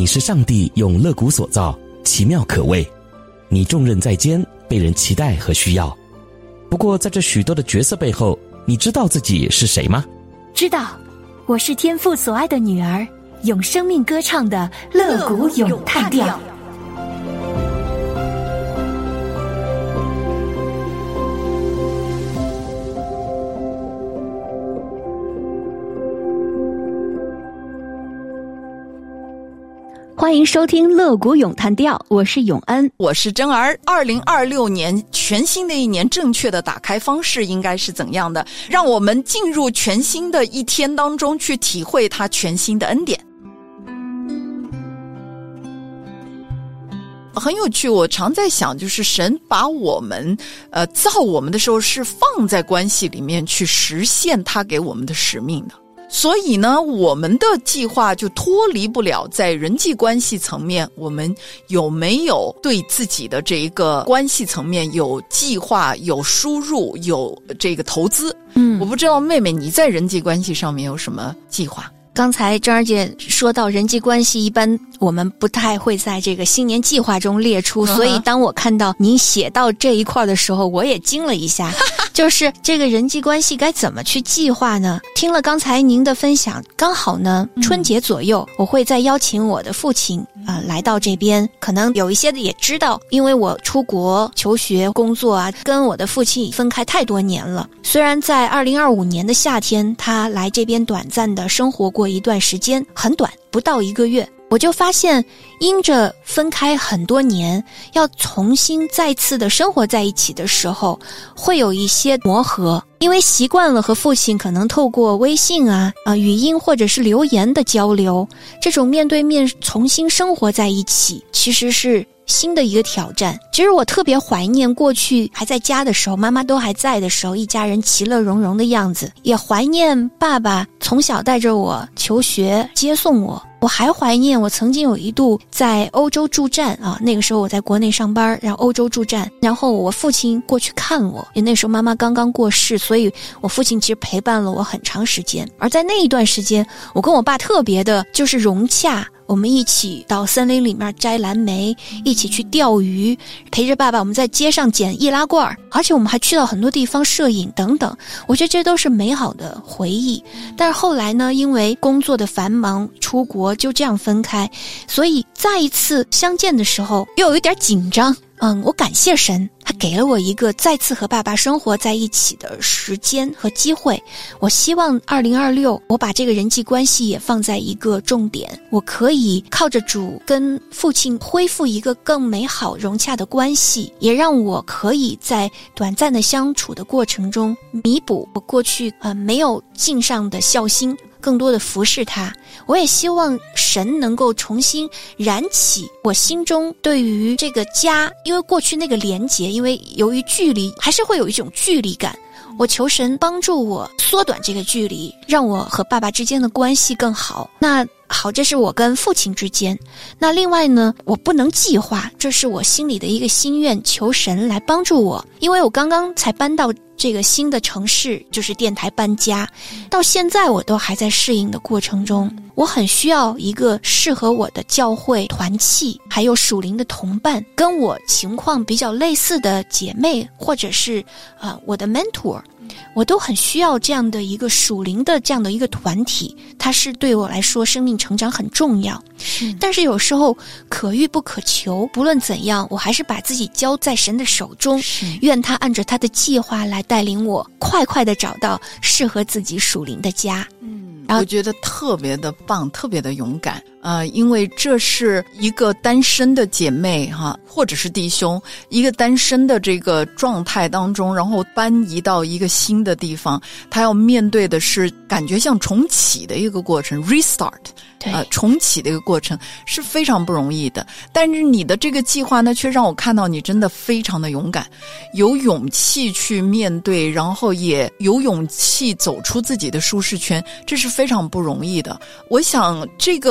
你是上帝用肋骨所造，奇妙可畏。你重任在肩，被人期待和需要。不过在这许多的角色背后，你知道自己是谁吗？ 知道，我是天父所爱的女儿，用生命歌唱的肋骨咏叹调。欢迎收听肋骨咏叹调，我是永恩， 我是珍儿。2026年全新的一年，正确的打开方式应该是怎样的？让我们进入全新的一天当中，去体会它全新的恩典。很有趣，我常在想，就是神把我们造我们的时候是放在关系里面去实现他给我们的使命的。所以呢，我们的计划就脱离不了在人际关系层面，我们有没有对自己的这一个关系层面有计划、有输入、有这个投资。我不知道妹妹你在人际关系上面有什么计划？ 刚才张儿姐说到人际关系，一般我们不太会在这个新年计划中列出，所以当我看到您写到这一块的时候，我也惊了一下。就是这个人际关系该怎么去计划呢？听了刚才您的分享，刚好呢春节左右我会再邀请我的父亲来到这边，可能有一些的也知道，因为我出国求学工作啊，跟我的父亲分开太多年了。虽然在2025年的夏天他来这边短暂的生活过一段时间，很短，不到1个月，我就发现因着分开很多年，要重新再次的生活在一起的时候，会有一些磨合。因为习惯了和父亲可能透过微信语音或者是留言的交流，这种面对面重新生活在一起，其实是新的一个挑战。其实我特别怀念过去还在家的时候，妈妈都还在的时候，一家人其乐融融的样子，也怀念爸爸从小带着我求学接送我。我还怀念我曾经有一度在欧洲驻站那个时候我在国内上班，然后欧洲驻站，然后我父亲过去看我，因为那时候妈妈刚刚过世，所以我父亲其实陪伴了我很长时间。而在那一段时间，我跟我爸特别的就是融洽，我们一起到森林里面摘蓝莓，一起去钓鱼，陪着爸爸我们在街上捡易拉罐，而且我们还去到很多地方摄影等等，我觉得这都是美好的回忆。但是后来呢，因为工作的繁忙，出国就这样分开，所以再一次相见的时候又有一点紧张。我感谢神，他给了我一个再次和爸爸生活在一起的时间和机会。我希望2026我把这个人际关系也放在一个重点，我可以靠着主跟父亲恢复一个更美好融洽的关系，也让我可以在短暂的相处的过程中弥补我过去没有尽上的孝心，更多的服侍他。我也希望神能够重新燃起我心中对于这个家，因为过去那个连结，因为由于距离还是会有一种距离感，我求神帮助我缩短这个距离，让我和爸爸之间的关系更好。那好，这是我跟父亲之间。那另外呢，我不能计划，这是我心里的一个心愿，求神来帮助我。因为我刚刚才搬到这个新的城市，就是电台搬家，到现在我都还在适应的过程中，我很需要一个适合我的教会团契，还有属灵的同伴，跟我情况比较类似的姐妹，或者是我的 mentor，我都很需要这样的一个属灵的这样的一个团体，它是对我来说生命成长很重要。但是有时候可遇不可求，不论怎样，我还是把自己交在神的手中，愿他按着他的计划来带领我，快快地找到适合自己属灵的家。 我觉得特别的棒，特别的勇敢。因为这是一个单身的姐妹或者是弟兄，一个单身的这个状态当中，然后搬移到一个新的地方，他要面对的是感觉像重启的一个过程 ，restart。重启的一个过程是非常不容易的，但是你的这个计划呢，却让我看到你真的非常的勇敢，有勇气去面对，然后也有勇气走出自己的舒适圈，这是非常不容易的。我想这个跟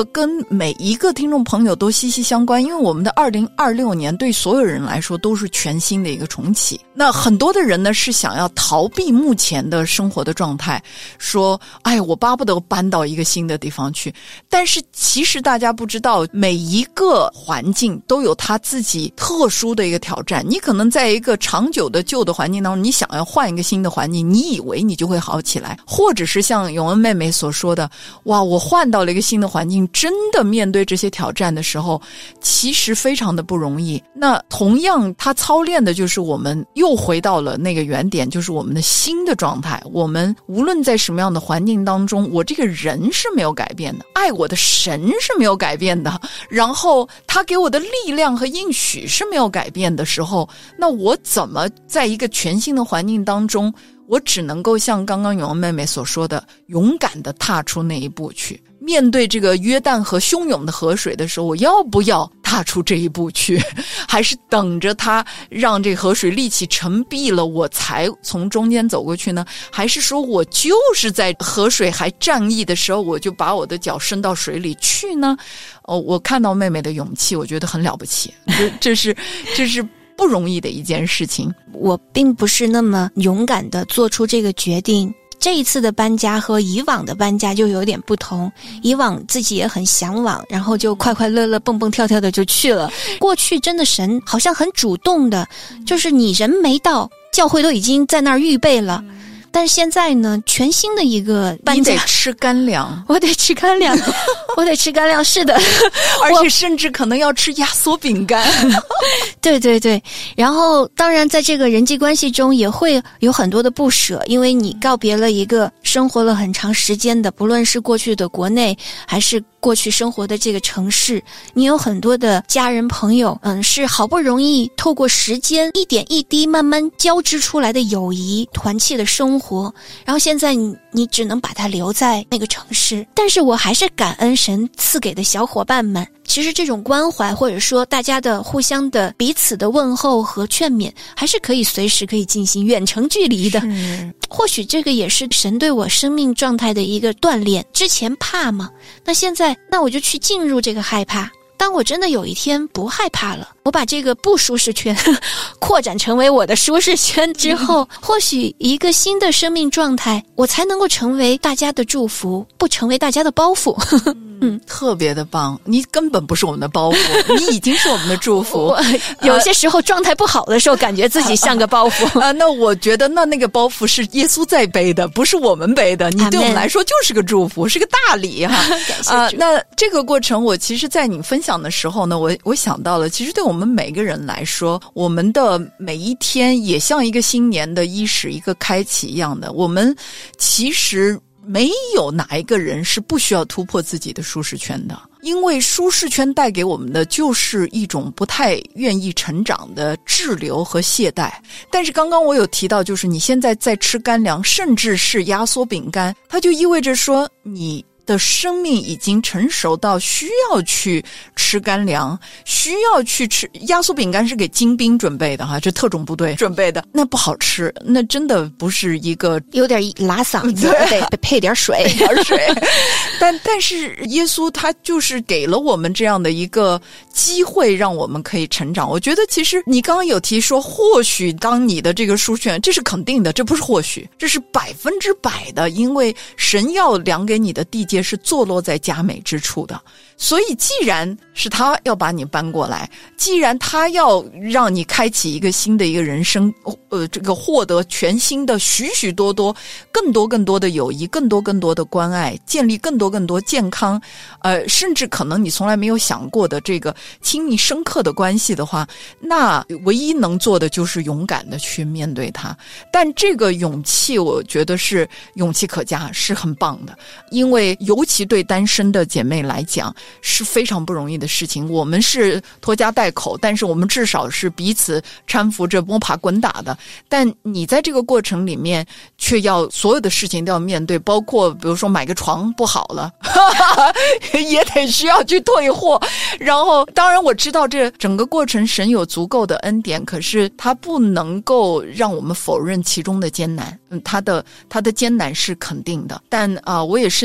每一个听众朋友都息息相关，因为我们的2026年对所有人来说都是全新的一个重启。那很多的人呢是想要逃避目前的生活的状态，说哎，我巴不得搬到一个新的地方去。但是其实大家不知道，每一个环境都有它自己特殊的一个挑战。你可能在一个长久的旧的环境当中，你想要换一个新的环境，你以为你就会好起来，或者是像永恩妹妹所说的，哇，我换到了一个新的环境，真的面对这些挑战的时候，其实非常的不容易。那同样他操练的就是我们又回到了那个原点，就是我们的新的状态。我们无论在什么样的环境当中，我这个人是没有改变的，爱我的神是没有改变的，然后他给我的力量和应许是没有改变的时候，那我怎么在一个全新的环境当中，我只能够像刚刚永恩妹妹所说的，勇敢地踏出那一步去。面对这个约旦河汹涌的河水的时候，我要不要踏出这一步去？还是等着它让这河水立起沉壁了，我才从中间走过去呢？还是说我就是在河水还战役的时候，我就把我的脚伸到水里去呢？我看到妹妹的勇气，我觉得很了不起，这是不容易的一件事情。 我并不是那么勇敢地做出这个决定。这一次的搬家和以往的搬家就有点不同，以往自己也很向往，然后就快快乐乐蹦蹦跳跳的就去了。过去真的神好像很主动的，就是你人没到，教会都已经在那儿预备了。但是现在呢，全新的一个搬家， 你得吃干粮， 我得吃干粮，我得吃干粮，是的， 而且甚至可能要吃压缩饼干。 对对对，然后当然在这个人际关系中也会有很多的不舍，因为你告别了一个生活了很长时间的，不论是过去的国内还是过去生活的这个城市，你有很多的家人朋友，是好不容易透过时间一点一滴慢慢交织出来的友谊，团契的生活，然后现在你只能把它留在那个城市。但是我还是感恩神赐给的小伙伴们，其实这种关怀或者说大家的互相的彼此的问候和劝勉，还是可以随时可以进行远程距离的。或许这个也是神对我生命状态的一个锻炼。之前怕嘛，那现在我就去进入这个害怕。当我真的有一天不害怕了，我把这个不舒适圈扩展成为我的舒适圈之后，或许一个新的生命状态，我才能够成为大家的祝福，不成为大家的包袱。 特别的棒，你根本不是我们的包袱，你已经是我们的祝福。 有些时候状态不好的时候，感觉自己像个包袱。 那我觉得那个包袱是耶稣在背的，不是我们背的。你对我们来说就是个祝福，是个大礼哈。 感谢主。 那这个过程，我其实在你分享的时候呢，我想到了，其实对我们每个人来说，我们的每一天也像一个新年的伊始，一个开启一样的。我们其实没有哪一个人是不需要突破自己的舒适圈的，因为舒适圈带给我们的就是一种不太愿意成长的滞留和懈怠。但是刚刚我有提到，就是你现在在吃干粮，甚至是压缩饼干，它就意味着说你的生命已经成熟到需要去吃干粮，需要去吃压缩饼干，是给精兵准备的哈，这特种部队准备的，那不好吃，那真的不是一个， 有点拉嗓子，得配点水， 但是耶稣他就是给了我们这样的一个机会，让我们可以成长。我觉得其实你刚刚有提说，或许当你的这个书卷，这是肯定的，这不是或许，这是100%的，因为神要量给你的地界是坐落在佳美之处的。所以既然是他要把你搬过来，既然他要让你开启一个新的一个人生，这个获得全新的许许多多更多的友谊，更多的关爱，建立更多健康，甚至可能你从来没有想过的这个亲密深刻的关系的话，那唯一能做的就是勇敢的去面对它。但这个勇气我觉得是勇气可嘉，是很棒的，因为尤其对单身的姐妹来讲是非常不容易的事情。我们是拖家带口，但是我们至少是彼此搀扶着摸爬滚打的，但你在这个过程里面却要所有的事情都要面对，包括比如说买个床不好了也得需要去退货。然后当然我知道这整个过程神有足够的恩典，可是他不能够让我们否认其中的艰难。他的艰难是肯定的，但我也深信你的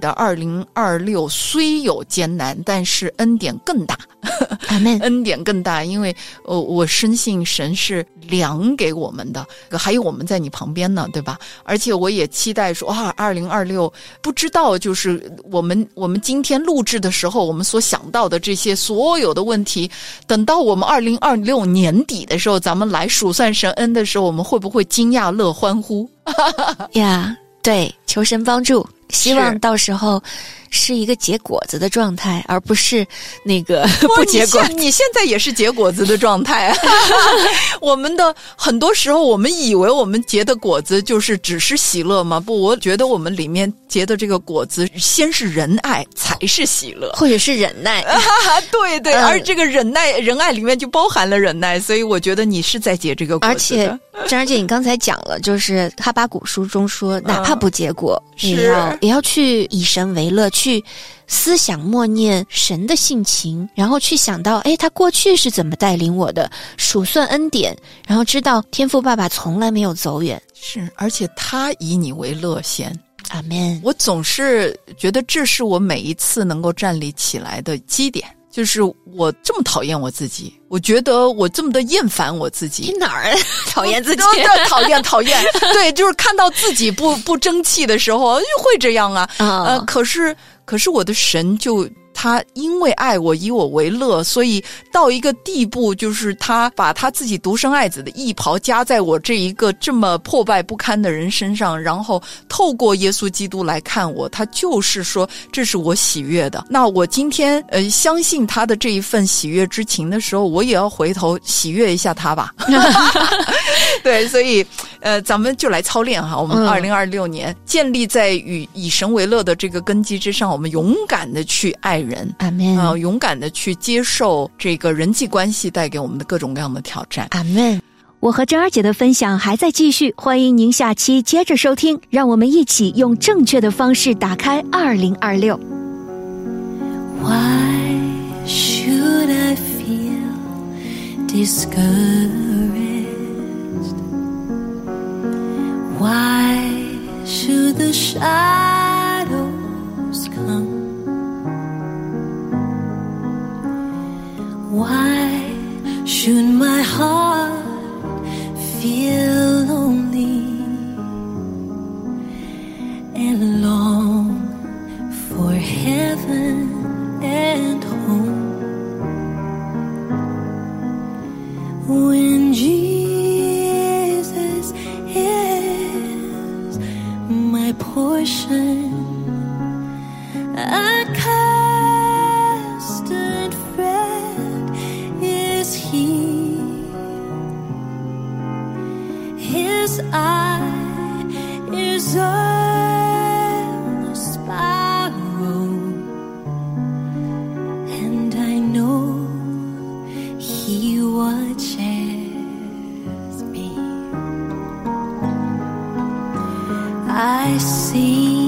的2026虽有艰难，但是恩典更大。 阿们。 恩典更大，因为我深信神是量给我们的，还有我们在你旁边呢，对吧？而且我也期待说2026不知道就是我们今天录制的时候我们所想到的这些所有的问题，等到我们2026年底的时候，咱们来数算神恩的时候，我们会不会惊讶乐欢呼呀？对，求神帮助，希望到时候是一个结果子的状态，而不是那个不结果。 你现在也是结果子的状态。我们的很多时候我们以为我们结的果子就是只是喜乐吗？不，我觉得我们里面结的这个果子先是仁爱才是喜乐， 或者是忍耐。 对对，而这个仁爱里面就包含了忍耐，所以我觉得你是在结这个果子的。 而且张姐你刚才讲了，就是哈巴谷书中说哪怕不结果，也要去以神为乐，去思想默念神的性情，然后去想到他过去是怎么带领我的，数算恩典，然后知道天父爸爸从来没有走远， 是，而且他以你为乐先。 阿们。 我总是觉得这是我每一次能够站立起来的基点，就是我这么讨厌我自己，我觉得我这么的厌烦我自己。 你哪儿讨厌自己？ 讨厌。对，就是看到自己不争气的时候，就会这样啊。可是我的神就他因为爱我，以我为乐，所以到一个地步，就是他把他自己独生爱子的义袍加在我这一个这么破败不堪的人身上，然后透过耶稣基督来看我，他就是说这是我喜悦的。那我今天相信他的这一份喜悦之情的时候，我也要回头喜悦一下他吧。对，所以咱们就来操练哈，我们2026年建立在以神为乐的这个根基之上，我们勇敢的去爱人， 阿们。 勇敢的去接受这个人际关系带给我们的各种各样的挑战。 阿们。 我和珍儿姐的分享还在继续，欢迎您下期接着收听，让我们一起用正确的方式打开2026。 Why should I feel discouraged? Why should the shadows come? Why should my heart feel lonely and long for heaven and home? When Jesus is my portion, a constant friend is He. His eye is on the sparrow, and I know He watches me. I see